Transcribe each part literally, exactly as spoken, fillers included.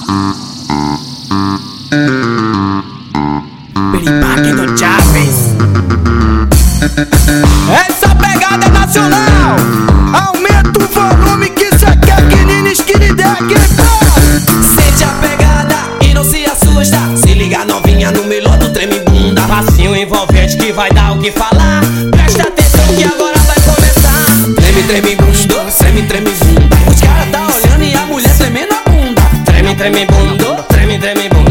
Piripaque do Chaves. Essa pegada é nacional. Aumenta o volume que cê quer que Nini Skirideck. Sente a pegada e não se assusta. Se liga novinha no melhor do treme bunda. Passinho envolvente que vai dar o que falar. Presta atenção que agora vai começar. Treme, treme bunda, treme, treme bunda. Os caras tá olhando e a mulher tremendo a bunda. Treme, treme bunda, treme, treme bunda.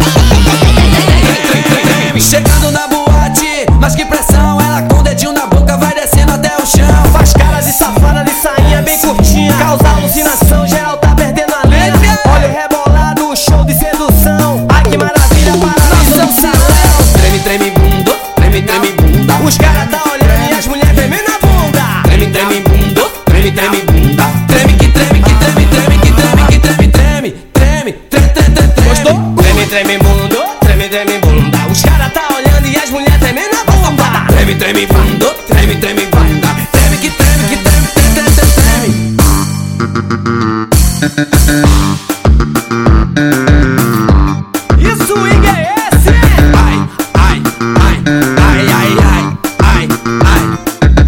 Chegando na boate, mas que pressão. Ela com o dedinho na boca vai descendo até o chão. Faz cara de safada de sainha bem curtinha. Causa alucinação, geral tá perdendo a linha. Olha o rebolado, show de sedução. Ai que maravilha, paralisa o salão. Treme, treme bunda, treme, treme bunda. Os caras tá olhando e as mulheres tremendo a bunda. Treme, treme bunda, treme, treme bunda. Treme que treme, que treme, treme, que treme, que treme, treme. Treme, treme, treme, treme. Gostou? Treme, treme bunda, treme, treme bunda. Os caras tá olhando e as mulheres tremendo a bunda. Treme, treme bunda, treme, treme bunda. Treme que treme, que treme, treme, treme, treme. E o swing é esse? Ai, ai, ai, ai, ai, ai, ai, ai.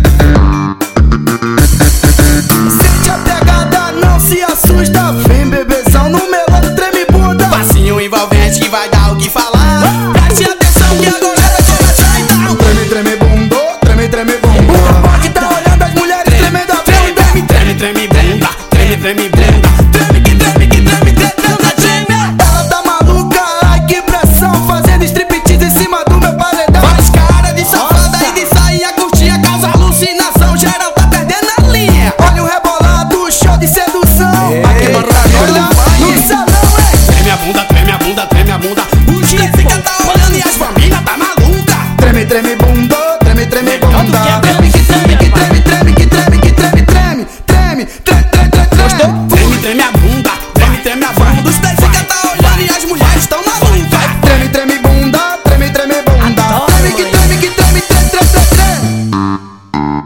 Sente a pegada, não se assusta. Vem bebezão no melão do treme bunda. Passinho envolvente que vai dar o que falar. Preste atenção que agora vai começar então. Treme, treme bunda, treme, treme bunda. O pode tá olhando as mulheres tremendo a bunda. Treme, treme, treme bunda, treme, treme bunda. Treme que treme, que treme, treme, treme. Ela tá maluca, ai que pressão. Fazendo striptease em cima do meu paredão. Faz cara de safada e de sainha curtinha. Causa alucinação, geral tá perdendo a linha. Olha o rebolado, show de sedução. Ai que maravilha, no salão, é. treme a bunda, treme a bunda, treme a bunda. Os que fica tá olhando e as famílias tá maluca. Treme, treme bunda, treme, treme bunda. Treme que treme, que treme, treme, que treme, que treme, treme, treme, treme, treme, treme, treme. Treme, treme a bunda, treme, treme a bunda. Os que fica tá olhando e as mulheres tão malucas. Treme, treme bunda, treme, treme bunda. Treme, que treme, que treme, treme, treme, treme.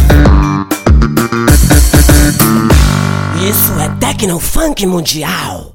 Isso é Tecno Funk Mundial.